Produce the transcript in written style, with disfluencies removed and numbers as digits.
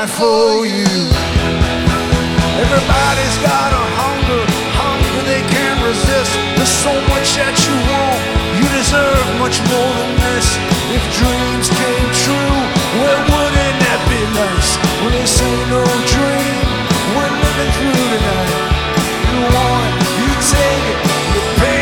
night for you. Everybody's got a hunger they can't resist. There's so much that you want, you deserve much more than this. If dreams came